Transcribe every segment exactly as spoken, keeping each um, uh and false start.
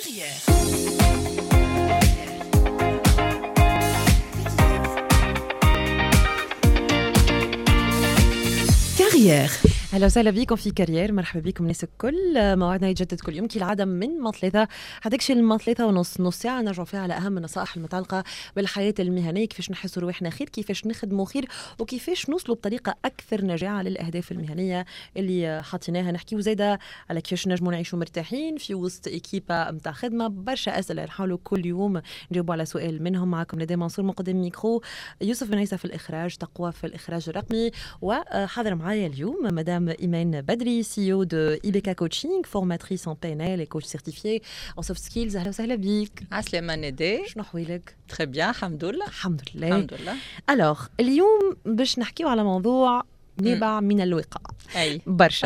كارير. اهلا وسهلا بكم في كارير، مرحبا بكم الناس الكل. موعدنا يتجدد كل يوم كالعاده من مطلثه حداكشي المطلثه ونص، نص ساعه نرجعوا فيها على اهم النصائح المتعلقه بالحياه المهنيه، كيفاش نحسوا روحنا خير، كيفاش نخدموا خير، وكيفاش نوصلوا بطريقه اكثر نجاعه للاهداف المهنيه اللي حاطيناها. نحكيو زاده على كيفاش نجموا نعيشوا مرتاحين في وسط ايكيبا نتاع خدمه. برشا اسئله نحاولوا كل يوم نجاوبوا على سؤال منهم. معكم ندى منصور مقدم ميكرو، يوسف بن عيسى في الاخراج، تقوى في الاخراج الرقمي، وحاضر معايا اليوم مدام إيمان بدري، سي او دو I B K Coaching, formatrice en P N L et coach certifié en soft skills. أهلا وسهلا بيك. عسلامة ندى. شنو حوالك؟ très bien الحمد لله. الحمد لله. الحمد لله. alors اليوم باش نحكيو على موضوع نابع من الوقاء. اي برشا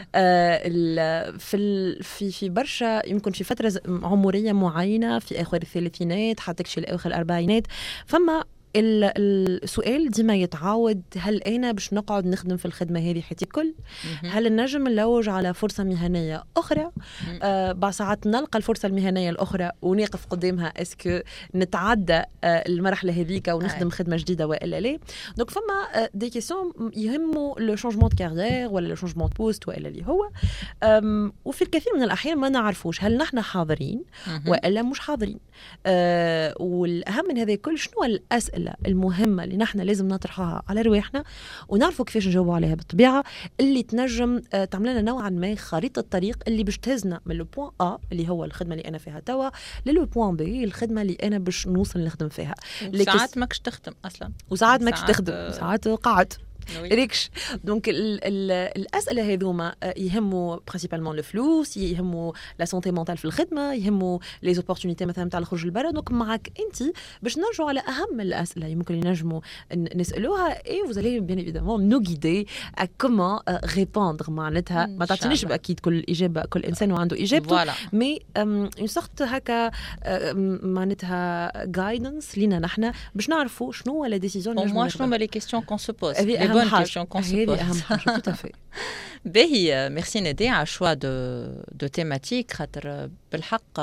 آه في في في برشا، يمكن في فتره عمريه معينه في اخر الثلاثينات حتى كشي لاخر الاربعينات، فما السؤال ديما يتعاود: هل أنا باش نقعد نخدم في الخدمة هذه حياتي الكل؟ هل نجم نلوج على فرصة مهنية أخرى؟ آه بعض ساعات نلقى الفرصة المهنية الأخرى ونقف قدامها، اسكو نتعدى آه المرحلة هذيك ونخدم خدمة جديدة وإلا لا؟ دونك فما آه دي كيسيون يهموا لو شونجمون دو كارير ولا لو شونجمون دو بوست وإلا اللي هو، وفي الكثير من الأحيان ما نعرفوش هل نحن حاضرين وإلا مش حاضرين. آه والأهم من هذا كل، شنو الأسئلة المهمة اللي نحن لازم نطرحها على رواحنا ونعرفوا كيفاش نجاوبوا عليها بالطبيعة، اللي تنجم تعمل لنا نوعا ما خريطة الطريق اللي باش تهزنا من لو بوين A اللي هو الخدمة اللي أنا فيها توا للو بوين B الخدمة اللي أنا باش نوصل نخدم فيها. ساعات ماكش تخدم أصلا، وساعات ماكش تخدم، ساعات قاعد ريكش. دونك ال ال الاسئله هذوما يهموا برينسيبالمون الفلوس، يهموا لا سونتي مونتال في الخدمه، يهموا لي زوبورتونيتي مثلا تاع الخروج للبرا. دونك معك انت باش نرجعوا على اهم الاسئله يمكن نجموا نسالوها، اي vous allez bien évidemment nous guider à comment répondre. معناتها ما تعطينيش اكيد كل اجابه، كل انسان وعنده اجابته، مي اون سورت هكا معناتها جايدنس لينا نحن باش نعرفوا شنو هو لا ديسيزيون نجموا ناخذوها. شنو هما لي كيستيون كون سو بوز، bonne question qu'on se pose. Tout à fait. باهي، ميرسي ندى على شوا دو دو تيماتيك، خاطر بالحق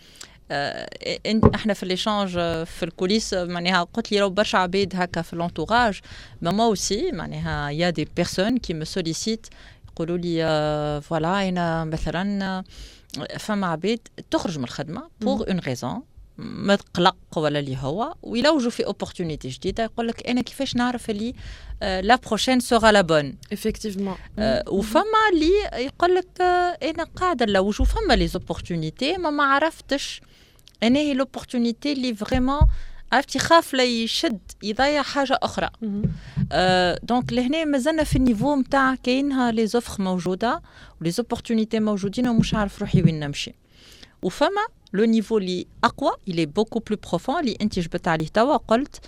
احنا في ليشانج في الكوليس معناها قلت لي راهو برشا عباد هكا في لونتوراج، ماما اوسي معناها يا دي بيرسون كي مو سوليسيت يقولوا لي فوالا انا مثلا فما عباد تخرج من الخدمه بور اون ريزون ما تقلق ولا اللي هو، ويلوجوا في اوبورتونيتي جديده، يقول لك انا كيفاش نعرف اللي لا بروشين سوغا لا بون افكتيفمون. وفما اللي يقول لك انا قاعده نلوج وفما لي زوبورتونيتي ما ما عرفتش انا هي لوبورتونيتي اللي فريمون عرفتي خاف لا يشد يضيع حاجه اخرى. أه دونك لهنا مازلنا في النيفو نتاع كاينها لي زوفر موجوده ولي زوبورتونيتي موجودين ومش عارف روحي وين نمشي. وفما لو نيفو اللي اقوى اللي بوكو بلو بروفون اللي انت جبت عليه توا، قلت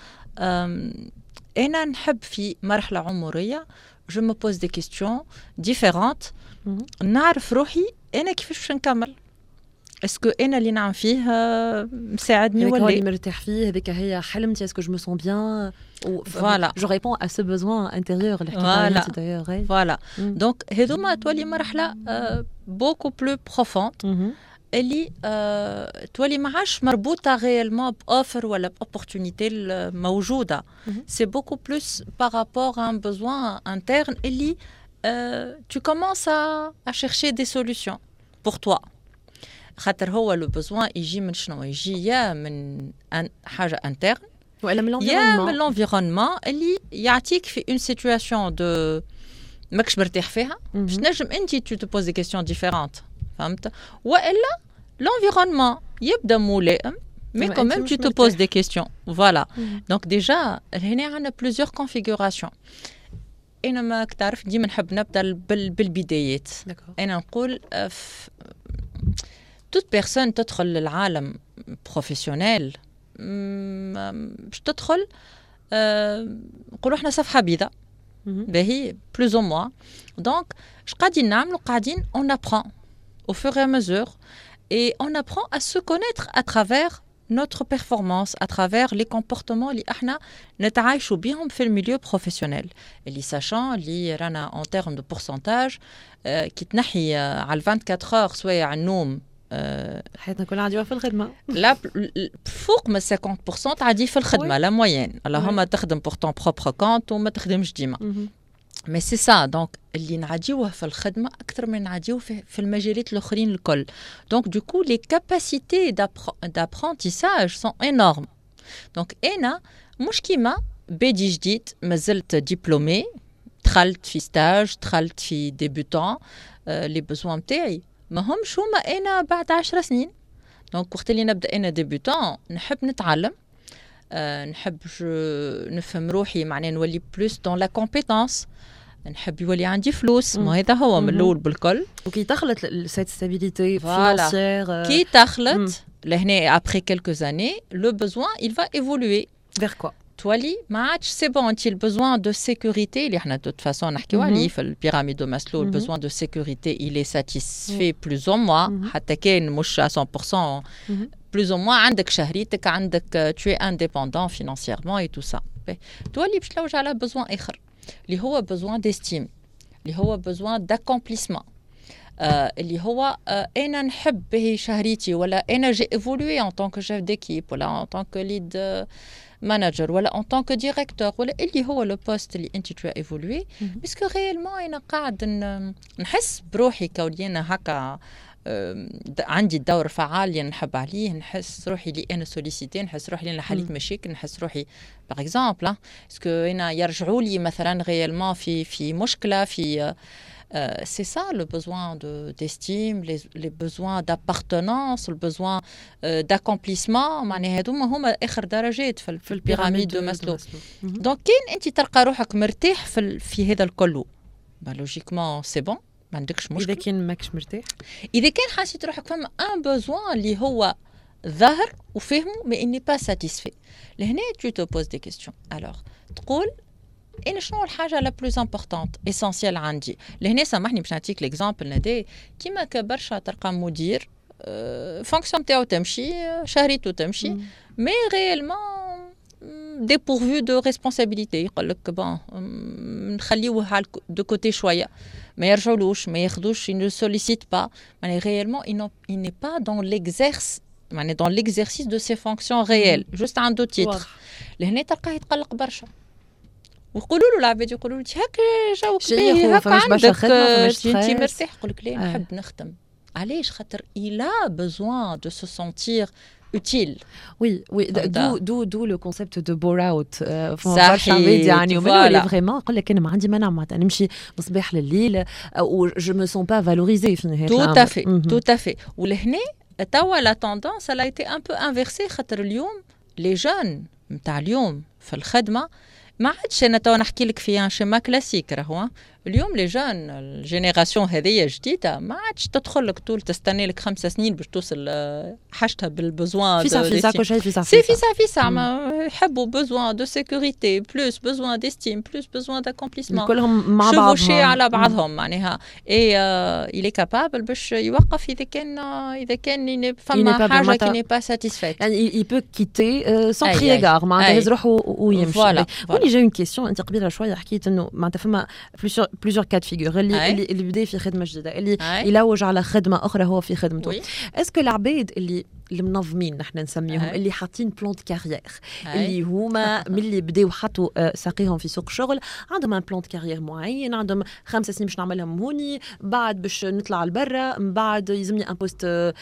انا نحب في مرحله عمريه جو مو بوز دي كيستيون ديفيرونت، نعرف روحي انا كيفاش باش نكمل، اسكو انا اللي نعم فيه مساعدني ولا اللي مرتاح فيه، هذيك هي حلمتي، اسكو جو مو سون بيان فوالا جو ريبون ا سو بوزوان انتيريور اللي حكيت عليه دايوغ. فوالا دونك هذوما تولي مرحله بوكو بلو بروفوند اللي أه تولي ما عادش مربوطه غيالمون باوفر ولا باوبورتونيتي موجوده، سي بوكو بلوس بارابور ان بوزوان انترن اللي تو كومونس ا شيرشي دي سوليوشن بور توا، خاطر هو لو بوزوان يجي من شنو؟ يجي يا من حاجه انترن ولا من يا من لونفيرونمون اللي يعطيك في اون سيتوياسيون دو ماكش مرتاح فيها، باش نجم انت تو تو بوز دي كيستيون ديفيرونت، فهمت؟ والا l'environnement يبدا ملائم mais quand même tu te poses des questions. Voilà. Donc déjà هنا عندنا plusieurs configurations. انا ما تعرف ديما نحب نبدا بالبدايات. انا نقول toute personne تدخل للعالم بروفيسيونيل باش تدخل نقولوا احنا صفحه بيضاء باهي plus ou moins. Donc اش قاعدين نعملوا؟ قاعدين on apprend au fur et à mesure et on apprend à se connaître à travers notre performance, à travers les comportements اللي احنا نتعايشوا بهم في الميليو بروفيسيونيل، اللي ساشون اللي رانا en termes de pourcentage كي تنحي على أربعة وعشرين heures سواء على النوم حياتنا كلها عادي في الخدمه لا فوق من خمسين بالمية تعدي في الخدمه لا موين اللهم تخدم بورتون بروبر كونت وما تخدمش ديما مي سي سا دونك اللي نعديوه في الخدمه اكثر من نعديوه في, في المجالات الاخرين الكل دونك دو كو لي كاباسيتي دابرونتيساج سون انورم دونك انا مش كيما بادي جديد مازلت ديبلومي دخلت في ستاج دخلت في ديبوتون آه لي بوزوان نتاعي ما همش هما انا بعد عشر سنين دونك وقت اللي نبدا انا ديبوتون نحب نتعلم أه نحب نفهم روحي معناه نولي بلوس دون لا كومبيتونس نحب يولي عندي فلوس ما هذا هو من الاول بالكل وكي تخلط سيت ستابيليتي فينانسيير كي تخلط لهنا ابري كيلكو زاني لو بوزوان il va évoluer vers quoi تولي ما عادش سي بون انت البوزوان دو سيكوريتي اللي احنا دوت فاسون نحكيو عليه في البيراميد دو ماسلو البوزوان دو سيكوريتي il est satisfait plus ou moins حتى كان مش مية بالمية plus ou moins عندك شهريتك عندك tu es indépendant financièrement et tout ça تولي باش تلوج على بوزوان اخر اللي هو بوزوان ديستيم اللي هو بوزوان داكومبليسمون آه اللي هو آه انا نحب به شهريتي ولا انا جي ايفولوي ان طونك شيف ديكيب ولا ان طونك ليد مانجر ولا ان طونك ديريكتور ولا اللي هو لو بوست اللي انت تو ايفولوي باسكو ريالمون انا قاعد نحس بروحي كوني انا هكا عندي الدور فعال اللي نحب عليه نحس روحي اللي انا سوليسيتي نحس روحي اللي انا حليت مشاكل نحس روحي باغ اكزومبل اسكو انا يرجعوا لي مثلا ريالمون في في مشكله في Euh, c'est ça le besoin de, d'estime, les, les besoins d'appartenance, le besoin euh, d'accomplissement. معناها هذوما هما آخر درجات في, في البيراميد دو ماسلو. دونك كين أنت تلقى روحك مرتاح في, في هذا الكل bah logiquement c'est bon ما عندكش مشكل. إذا كان ماكش مرتاح؟ إذا كان حسيت روحك فما un besoin اللي هو ظاهر وفهمه mais il n'est pas satisfait. لهنا tu te poses des questions. Alors تقول انا شنو الحاجه لا بلوز امبورطونت اسينسيال عندي لهنا سامحني باش نعطيك ليكزامبل ندي كيما كبرشا تلقى مدير أه فونكسيون تاعو تمشي شهريته تمشي مي ريالمون ديبورفو دو ريسبونسابيلتي يقول لك بون نخليوه دو كوتي شويه ما يرجعولوش ما ياخذوش نو سوليسيت با معناها ريالمون il n'est pas dans l'exercice معناها dans l'exercice de ses fonctions réelles juste عنده تيتر لهنا تلقاه يتقلق برشا ويقولوا له العباد يقولوا له هكا جاوك باهي هكا عندك انت مرتاح يقول لك لا نحب نخدم علاش خاطر il a besoin de se sentir utile oui oui d'où d'où d'où le concept de burn-out صحيح يعني ومنه فريمون يقول لك انا ما عندي مانع معناتها نمشي مصباح لليل و je me sens pas valorisée في نهايه الامر tout à fait tout à fait ولهنا توا لا توندونس elle a été un peu inversée خاطر اليوم لي جون نتاع اليوم في الخدمه ما عادش انا تو نحكي لك في ان شيما كلاسيك راهو اليوم لي جون الجينيراسيون هذه جديده ما عادش تدخل لك طول تستنى لك خمس سنين باش توصل حاجتها بالبزوان في سا في سا كل شيء في سا سي في سا في سا ما يحبوا بزوان دو سيكوريتي بلوس بزوان ديستيم بلوس بزوان داكومبليسمون كلهم مع بعضهم شوفوا على بعضهم معناها اي الي كابابل باش يوقف اذا كان اذا كان فما حاجه كي ني با ساتيسفيت يعني il peut quitter sans crier gare معناتها يهز روحه ويمشي. وني جاي اون كيسيون انت قبيله شويه حكيت انه معناتها فما plusieurs cas de figure اللي اللي اللي بدا في خدمه جديده اللي يلوج على خدمه اخرى هو في خدمته اسكو العباد اللي المنظمين نحن نسميهم أي. اللي حاطين بلان دو كارير اللي هما من اللي بداو حطوا ساقيهم في سوق الشغل عندهم ان بلان دو كارير معين عندهم خمس سنين باش نعملهم هوني بعد باش نطلع لبرا من بعد يلزمني ان بوست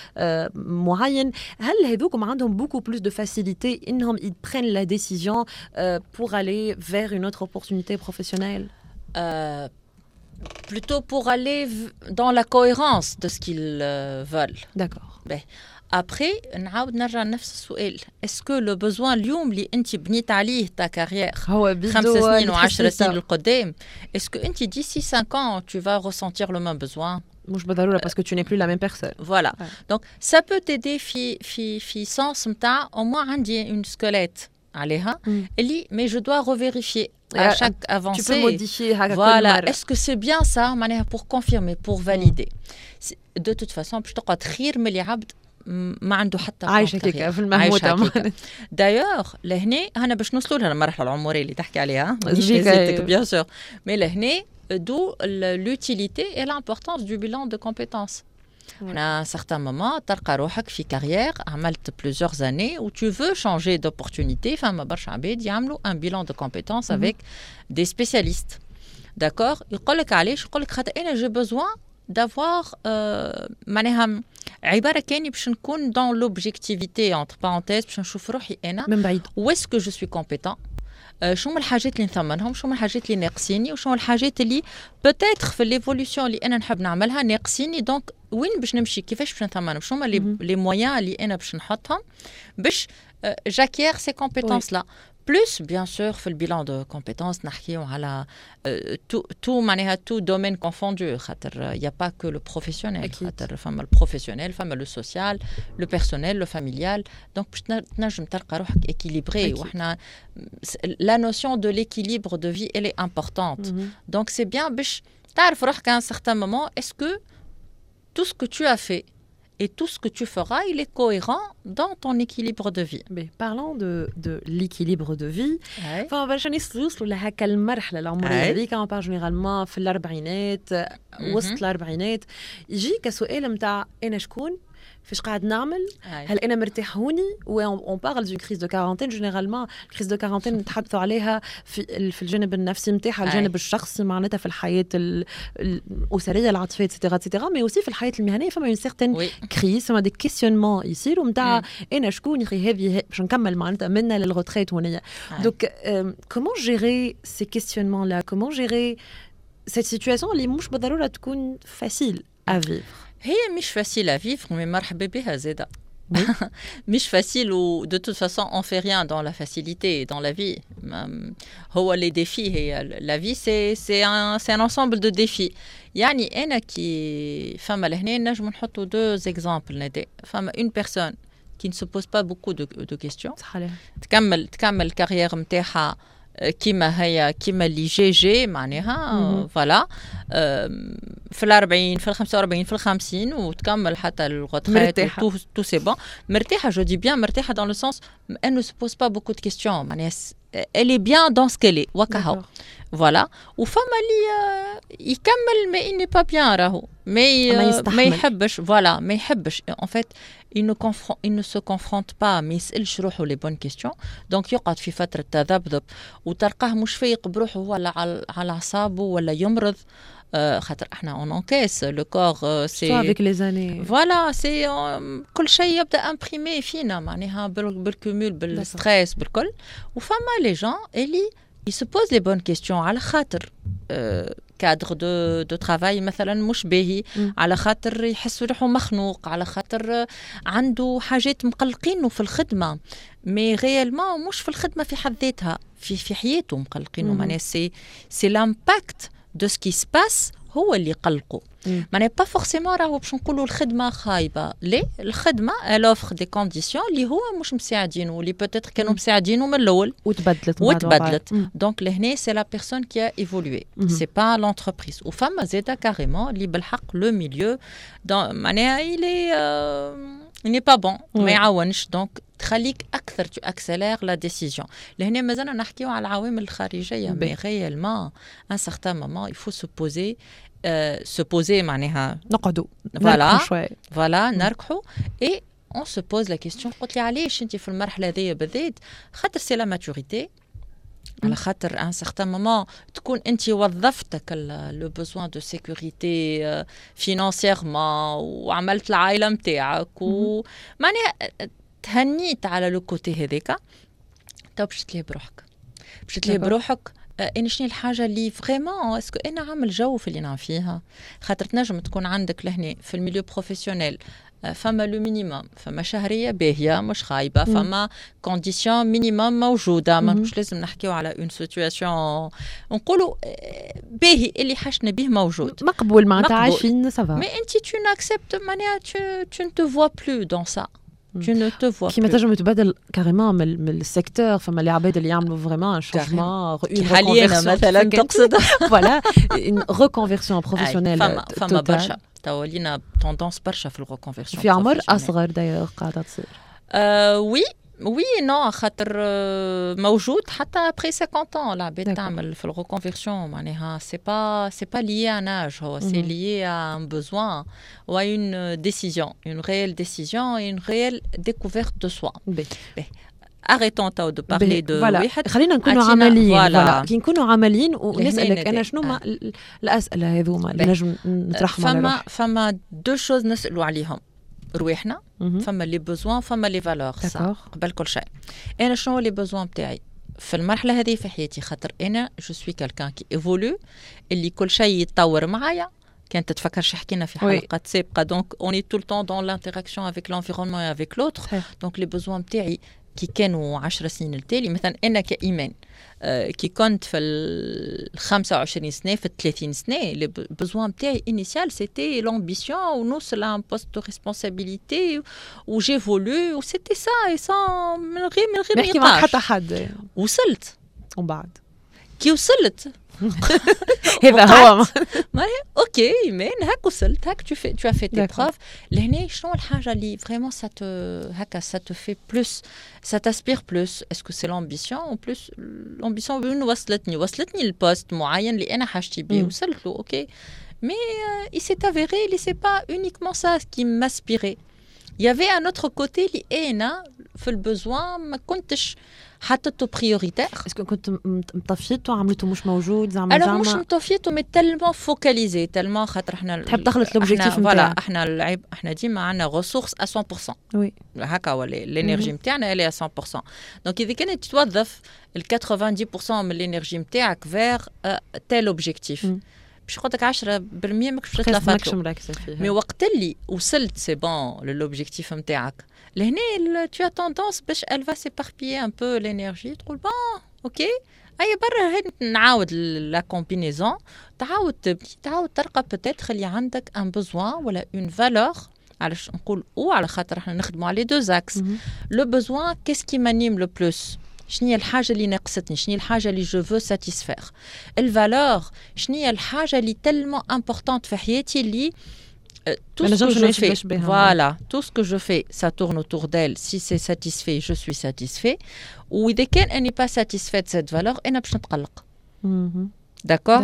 معين هل هذوكم عندهم بوكو بلوس دو فاسيليتي انهم يبرين لا ديسيجن pour aller vers une autre opportunité professionnelle euh, plutôt pour aller dans la cohérence de ce qu'ils euh, veulent. D'accord. Ben, après, نعاود نرجع لنفس السؤال. Est-ce que le besoin اليوم اللي أنت بنيت عليه ta carrière خمس سنين وعشر سنين القدام est-ce que أنت d'ici cinq ans tu vas ressentir le même besoin? مش بالضرورة parce que tu n'es plus la même personne. Voilà. Ouais. Donc ça peut t'aider في في في sens نتاع au moins عندي une squelette عليها mm. اللي mais je dois revérifier à chaque avancée. Tu peux modifier. Voilà. Est-ce que c'est bien ça معناها pour confirmer pour valider. Mm. De toute façon باش تقعد خير من اللي عبد ما عنده حتى عايشه كيكه في المهموته. دايوغ لهنا هنا باش نوصلوا لها المرحله العمريه اللي تحكي عليها ماشي بيان سور مي لهنا d'où l'utilité et l'importance du bilan de compétences. À un certain moment, تلقى روحك في carrière عملت plusieurs années où tu veux changer d'opportunité. فما برشا عباد يعملوا un bilan de compétences avec des spécialistes. D'accord? يقول لك علاش؟ يقول لك خاطر أنا j'ai besoin d'avoir euh, معناها عبارة كاني باش نكون dans l'objectivité entre parenthèses باش نشوف روحي أنا من بعيد. où est-ce que je suis compétent. شنو من الحاجات اللي نثمنهم، شنو من الحاجات اللي ناقصيني، وشنو الحاجات اللي بوتيتر في ليفولوسيون اللي انا نحب نعملها ناقصيني. دونك وين باش نمشي، كيفاش باش نثمنهم، شنو لي لي مويان اللي انا باش نحطهم باش جاكير سي كومبيتونس لا. بلوس بيان سور في البيلان دو كومبيتونس نحكيو على تو تو معناها تو دومين كونفوندو، خاطر يا با كو لو بروفيسيونيل، خاطر فما البروفيسيونيل، فما لو سوسيال، لو بيرسونيل، لو فاميليال. دونك باش تنجم تلقى روحك équilibré. وحنا لا نوسيون دو ليكيليبر دو في elle est importante. Donc c'est bien باش تعرف روحك à un certain moment est-ce que tout ce que tu as fait et tout ce que tu feras, il est cohérent dans ton équilibre de vie. Mais parlant de, de l'équilibre de vie, enfin, باش نوصلوا لهكا المرحلة العمرية هذيك، on parle généralement في الأربعينات، وسط الأربعينات، يجيك سؤال متاع أنا شكون؟ فاش قاعد نعمل؟ هل انا مرتاح هوني؟ وون بارل دو كريز دو كارونتين. جينيرالمون كريز دو كارونتين نتحدثوا عليها في في الجانب النفسي نتاعها، الجانب الشخصي معناتها في الحياه الاسريه العاطفيه اكسترا اكسترا، مي اوسي في الحياه المهنيه فما اون سيغتين كريز، فما دي كيسيونمون يصيروا نتاع انا شكون يخي هذه باش نكمل معناتها منا للغوتريت هونيا. دونك كومون جيري سي كيسيونمون لا، كومون جيري سيت سيتوياسيون اللي مش بالضروره تكون فاسيل ا فيفر؟ هي مش فاسيل à vivre mais مرحبا بها زاده. مش فاسيل و de toute façon on fait rien dans la facilité dans la vie. هو les défis هي la vie c'est c'est un c'est un ensemble de défis. يعني انا كي فما لهنا نجم نحطوا deux exemples ندي. فما une personne qui ne se pose pas beaucoup de de questions، تكمل تكمل الكارير نتاعها كيما هي كيما اللي جي جي معناها فوالا في الأربعين في الخمسة وأربعين في الخمسين وتكمل حتى الغوتريت تو تو سي بون مرتاحة. جو دي بيان مرتاحة dans le sens elle ne se pose pas beaucoup de questions معناها elle est bien dans ce qu'elle est وكهو فوالا. وفما اللي يكمل mais il n'est pas bien راهو mais ما يحبش فوالا ما يحبش en fait il ne confronte il ne se confronte pas ما يسألش روحه les bonnes questions. donc يقعد في فترة تذبذب وتلقاه مش فايق بروحه ولا على أعصابه ولا يمرض. خاطر احنا اون انكيس لو كور سي avec les années فوالا سي كل شيء يبدا امبريمي فينا معناها بالكومول بالستريس بالكل. وفما لي جون اللي ils se posent les bonnes questions على خاطر كادر دو دو ترافاي مثلا مش باهي، على خاطر يحس روحه مخنوق، على خاطر عنده حاجات مقلقينه في الخدمه مي ريالمون مش في الخدمه في حد ذاتها، في في حياته مقلقينه. معناها سي سي لامباكت دو سكي سباس هو اللي قلقه. معناها با فورسيمون راهو باش نقولوا الخدمه خايبه، لا الخدمه الوفر دي كونديسيون اللي هو مش مساعدينه واللي بوتيتر كانوا مساعدينه من الاول وتبدلت وتبدلت. دونك لهنا سي لا بيرسون كي ا ايفولوي سي با لونتربريز. وفما زاده كاريمون اللي بالحق لو ميليو معناها الي il n'est pas bon ما يعاونش. دونك تخليك اكثر تو اكسلير لا ديسيجن. لهنا مازلنا نحكيو على العوامل الخارجيه مي ريالمون ان سارتان مومون il faut se poser euh, se poser معناها نقعدوا فوالا فوالا نركحوا اي on se pose la question. قلت لي علاش انت في المرحله هذه بالذات؟ خاطر سي لا ماتوريتي، على خاطر ان سارتان مومون تكون انت وظفتك لو بوزوان دو سيكوريتي فينانسيرمون وعملت العائله نتاعك ومعناها تهنيت على لو كوتي هذاك، تو باش تلهي بروحك باش تلهي بروحك انا شنو الحاجه اللي فريمون اسكو انا عامل جو في اللي نعم فيها. خاطر تنجم تكون عندك لهنا في الميليو بروفيسيونيل فما لو مينيموم، فما شهريه باهيه مش خايبه، فما كونديسيون مينيموم موجوده، ما مش لازم نحكيو على اون سيتوياسيون نقولوا باهي اللي حشنا به موجود مقبول معناتها عايشين سافا. مي انت تو ناكسبت معناها tu ne te vois plus dans ça. tu ne te vois كيما تنجم تبدل كاريمون من, من السيكتور. فما العباد اللي يعملوا فريمون ان شونجمون حاليا مثلا تقصد فوالا اون ريكونفيرسيون بروفيسيونيل. فما فما برشا تولينا توندونس برشا في الريكونفيرسيون في عمر اصغر دايوغ قاعده تصير. أه وي وي نو خاطر موجود حتى ابري cinquante ans العباد تعمل في الريكونفيرسيون معناها سي با سي با lié à un âge هو سي lié à un besoin ou à une décision une réelle décision et une réelle découverte de soi. arrêtons de parler de واحد خلينا نكونوا عمليين فوالا كي نكونوا عمليين ونسالك انا شنو ما الاسئله هذوما اللي نجم نطرحهم على فما فما دو شوز نسالوا عليهم رواحنا فما لي بوزوان فما لي فالور قبل كل شيء. انا شنو لي بوزوان بتاعي في المرحله هذه في حياتي خاطر انا جو سوي كالكان كي ايفولو اللي كل شيء يتطور معايا. كانت تتفكر شي حكينا في حلقات سابقه دونك اوني تو التون دون لانتراكسيون افيك لانفيرونمون اي افيك لوتر دونك لي بوزوان بتاعي كي كانوا عشر سنين التالي مثلا انا كايمان آه كي كنت في ال خمسة وعشرين سنه في ثلاثين سنه لي بوزوان تاعي انيسيال سيتي لامبيسيون ونوصل ان بوست دو ريسبونسابيلتي وجيفولو وسيتي سا اي سا من غير من غير نحكي مع حتى حد وصلت ومن بعد كي وصلت هذا هو اوكي ايمان هاك وصلت هاك tu fais tu as fait tes preuves لهنا شنو الحاجه اللي فريمون ça te هكا ça te fait plus ça t'aspire plus est-ce que c'est l'ambition ou plus l'ambition وين وصلتني وصلتني البوست معين اللي انا حاجتي بيه وصلت له اوكي mais euh, il s'est avéré que c'est pas uniquement ça qui m'aspirait il y avait un autre côté اللي انا في البزوان ما كنتش حطيته بريوريتير. اسكو كنت مطفيته وعملته مش موجود زعما زعما انا مش مطفيته مي تالمون فوكاليزي تالمون خاطر احنا تحب تخلط لوبجيكتيف نتاعك فوالا احنا العيب احنا ديما عندنا ريسورس à cent pour cent وي هكا ولا الانرجي نتاعنا اللي à cent pour cent دونك اذا كانت توظف ال quatre-vingt-dix pour cent من الانرجي نتاعك فير تال اوبجيكتيف باش نقول لك عشرة بالمية ماكش تلفاتو مي وقت اللي وصلت سي بون للوبجيكتيف نتاعك لهنا tu as tendance باش elle va s'éparpiller un peu l'énergie تقول bon ok هيا برا هي نعاود لا كومبينيزون تعاود تبني تعاود تلقى peut-être اللي عندك un besoin ولا une valeur علاش نقول او على خاطر احنا نخدموا على دو زاكس لو besoin qu'est-ce qui m'anime le plus شنو هي الحاجه اللي ناقصتني شنو هي الحاجه اللي جو فو ساتيسفير الفالور شنو هي الحاجه اللي تellement importante في حياتي اللي tout ce que je fais voilà tout ce que je fais ça tourne autour d'elle si c'est satisfait je suis satisfait ou إذا كان أني pas satisfait de cette valeur أنا باش نتقلق d'accord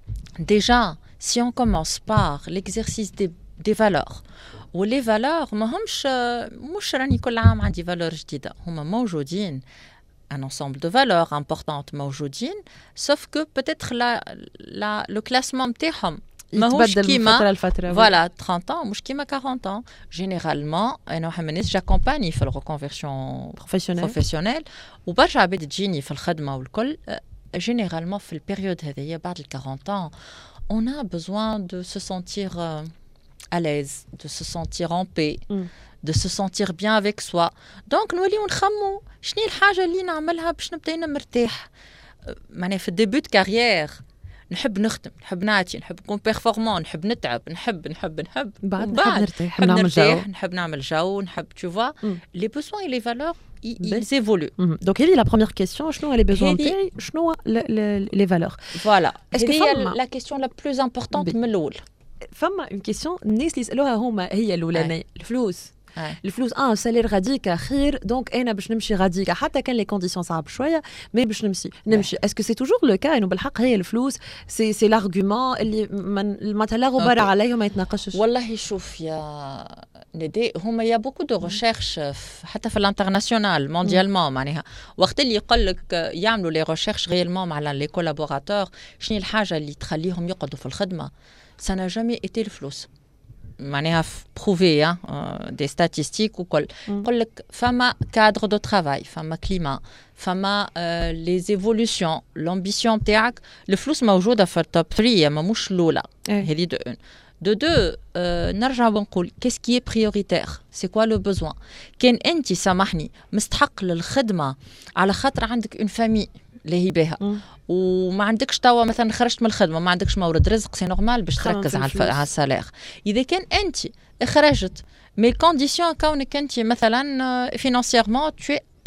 déjà si on commence par l'exercice des des valeurs و les valeurs ما همش مش راني كل عام عندي valeur جديدة هما موجودين un ensemble de valeurs importantes موجودين sauf que peut-être la la le classement نتاعهم ماهوش كيما فوالا trente ans مش كيما quarante ans généralement انا واحد من الناس جاكومباني في الريكونفيرسيون بروفيسيونيل وبرشا عباد تجيني في الخدمه والكل généralement في البيريود هذه بعد ال quarante ans on a besoin de se sentir euh, à l'aise de se sentir en paix mm. de se sentir bien avec soi donc نوليو نخمو شنو الحاجه اللي نعملها باش نبدا انا مرتاح معناها في الديبوت كارير نحب نخدم نحب نعطي نحب نكون بيرفورمون نحب نتعب نحب نحب نحب بعد نحب نرتاح نحب نعمل جو نحب نعمل جو نحب tu vois les besoins et les valeurs ils évoluent donc هذه la première question شنو les besoins نتاعي شنو les valeurs voilà est-ce que هي la question la plus importante من الاول فما une question الناس اللي يسالوها هما هي الاولانيه الفلوس الفلوس اه سالير غاديكا خير دونك انا باش نمشي غاديكا حتى كان لي كونديسيون صعب شويه مي باش نمشي نمشي اسكو سي توجور لو كا انه بالحق هي الفلوس سي سي لارغومون اللي مثلا غبار عليه ما يتناقشش والله شوف يا ندي هما يا بوكو دو ريشيرش حتى في الانترناسيونال مونديالمون معناها وقت اللي يقول لك يعملوا لي ريشيرش ريالمون مع لي كولابوراتور شنو الحاجه اللي تخليهم يقعدوا في الخدمه ça n'a jamais été الفلوس معناها بروفي hein des statistiques وكل يقول لك فما cadre de travail فما كليما فما les évolutions l'ambition تاعك الفلوس موجوده في التوب ثلاثة ما مش الاولى هذه دو un de deux euh, نرجع ونقول qu'est-ce qui est prioritaire c'est quoi le besoin كان انت سامحني مستحق للخدمه على خاطر عندك une famille اللي هي بها وما عندكش توا مثلا خرجت من الخدمه ما عندكش مورد رزق سي نورمال باش تركز على على السالير اذا كان انت خرجت مي الكونديسيون كونك انت مثلا فينانسييرمون tu es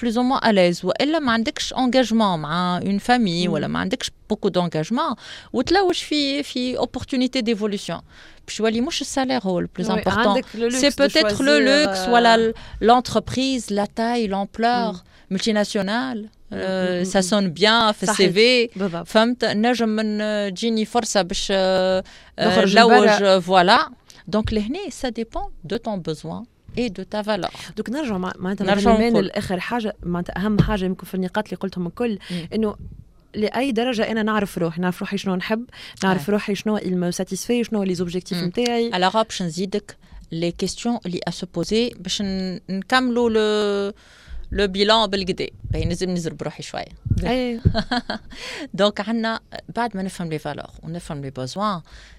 plus ou moins à l'aise والا ما عندكش engagement مع une famille ولا ما عندكش beaucoup d'engagement وتلوج في في opportunité d'évolution باش يولي مش السالير هو le plus important c'est peut-être le luxe ولا l'entreprise la taille l'ampleur multinationale Euh, ça sonne bien في السي في فهمت نجم من تجيني فرصه باش نلوج فوالا دونك لهنا ça dépend de ton besoin et de ta valeur. دوك نرجع معناتها من الاخر حاجه معناتها اهم حاجه يمكن في النقاط اللي قلتهم الكل انه لاي درجه انا نعرف روحي نعرف روحي شنو نحب نعرف روحي شنو المو ساتيسفاي شنو لي زوبجيكتيف نتاعي على غاب باش نزيدك لي كيستيون اللي ا سو بوزي باش نكملوا لو لو بيلان بالقدي باهي نزل نزل بروحي شويه اي دونك عندنا بعد ما نفهم لي فالور ونفهم لي بوزوان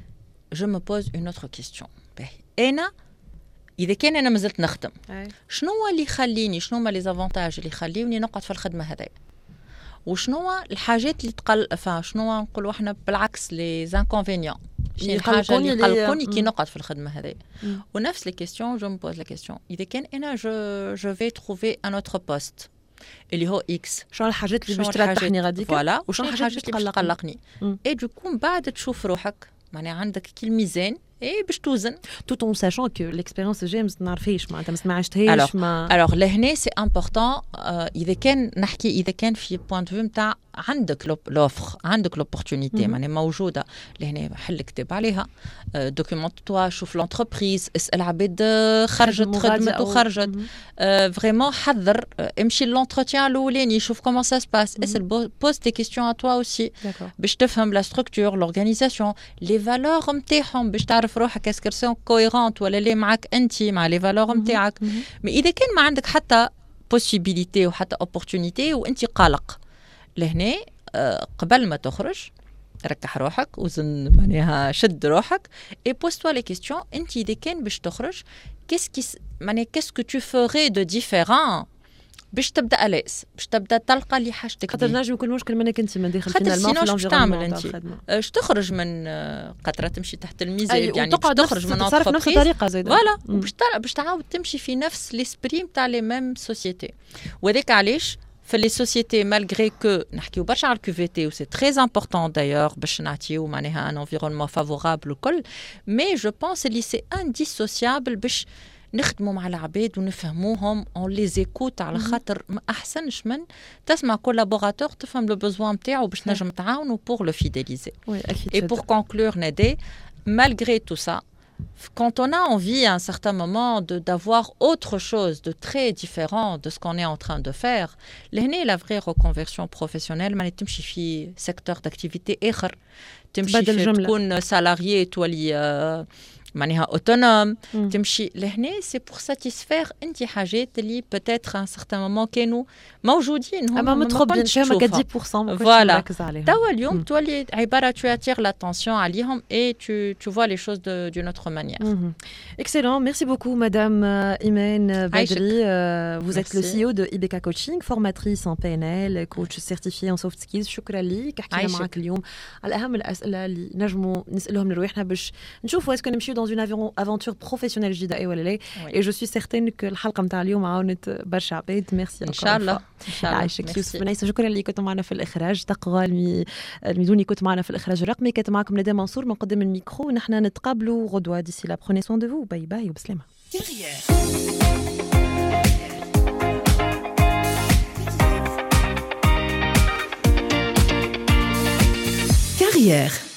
جو مو بوز اون اوتر كيستيون باهي انا اذا كان انا مازلت نخدم شنو هو اللي يخليني شنو هما لي زافونتاج اللي يخليوني نقعد في الخدمه هذه وشنو هو الحاجات اللي تقل فشنو نقولوا احنا بالعكس لي زانكونفينيون شنو الحاجه اللي يقلقوني كي نقعد في الخدمه هذه ونفس لي كيستيون جو مبوز لا كيستيون اذا كان انا جو جو في تروفي ان اوتر بوست اللي هو اكس شنو الحاجات اللي باش تريحني غاديك فوالا وشنو الحاجات اللي باش تقلقني اي دوكو بعد تشوف روحك معناها عندك كي الميزان اي باش توزن tout en sachant que l'expérience جيمس ما نعرفيش معناتها ما عشتهاش ما alors لهنا سي امبورطون اذا كان نحكي اذا كان في بوينت فيو نتاع عندك لوفر عندك لوبورتونيتي معناها موجوده لهنا حل كتاب عليها دوكيومونت توا شوف لونتربريز اسال عباد خرجت خدمت وخرجت فريمون حضر امشي لونتروتيان الاولاني شوف كومون سا سباس اسال بوز دي كيستيون ا توا اوسي باش تفهم لا ستركتور لورغانيزاسيون لي فالور نتاعهم باش تعرف روحك اسكو سون كويرونت ولا لي معك انت مع لي فالور نتاعك مي اذا كان ما عندك حتى بوسيبيليتي وحتى اوبورتونيتي وانت قلق لهنا قبل ما تخرج ركح روحك وزن معناها شد روحك اي بوز توا لي كيستيون انت اذا كان باش تخرج كيسكي معناها كاسكو تو فوري دو ديفيرون باش تبدا الاس باش تبدا تلقى اللي حاجتك خاطر نجم يكون مشكل منك انت من داخل فينالمون في الانفيرونمون تاع الخدمه اش تخرج من قطره تمشي تحت الميزان أي يعني تخرج من تصرف نفس الطريقه زيد فوالا باش باش تعاود تمشي في نفس ليسبري نتاع لي ميم سوسيتي وهذاك علاش في لي سوسيتي مالغري كو نحكيو برشا على الكيو في تي و سي تري امبورطون دايوغ باش نعطيو معناها ان انفيرونمون فافورابل وكل مي جو بونس اللي سي انديسوسيابل باش نخدموا مع العباد ونفهموهم اون لي زيكوت على خاطر ما احسنش من تسمع كولابوراتور تفهم لو بوزوان نتاعو باش نجم تعاونوا بور لو فيديليزي اي بور كونكلور ندي malgré tout ça quand on a envie à un certain moment de d'avoir autre chose de très différent de ce qu'on est en train de faire لهنا la vraie reconversion professionnelle ما تمشي في secteur d'activité اخر تمشي في تكون salarié تولي معناها اوتونوم تمشي لهنا سي بور ساتيسفير انت حاجات اللي بوتيتر ان سارتان مومون كانوا موجودين هما ما تخبينش هما عشرة بالمية ما كنتش مركز عليهم توا اليوم تولي عباره تو اتير لاتونسيون عليهم اي تو تو فوا لي شوز دون اوتر مانيير اكسلون ميرسي بوكو مدام ايمان بدري vous êtes le سي إي أو de Ibeka Coaching formatrice en بي إن إل coach certifié en soft skills شكرا ليك حكينا معك اليوم على اهم الاسئله اللي نجموا نسالهم لروحنا باش نشوفوا اسكو نمشيو dans une aventure professionnelle جديدة أي ولا لا et je suis certaine que الحلقة متاع اليوم عاونت برشا عباد ميرسي إن شاء الله إن شاء الله عايشك يوسف بنيسة شكرا اللي كنتوا معنا في الإخراج تقوى الميدوني كنت معنا في الإخراج الرقمي كنت معكم ندى منصور من قدام الميكرو نحن نتقابلوا غدوة d'ici là prenez soin de vous باي باي وبسلامة Carrière